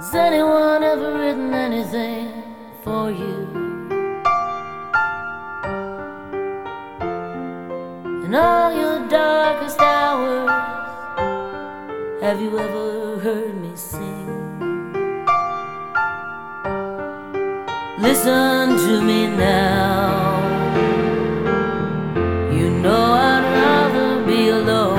Has anyone ever written anything for you? In all your darkest hours, have you ever heard me sing? Listen to me now.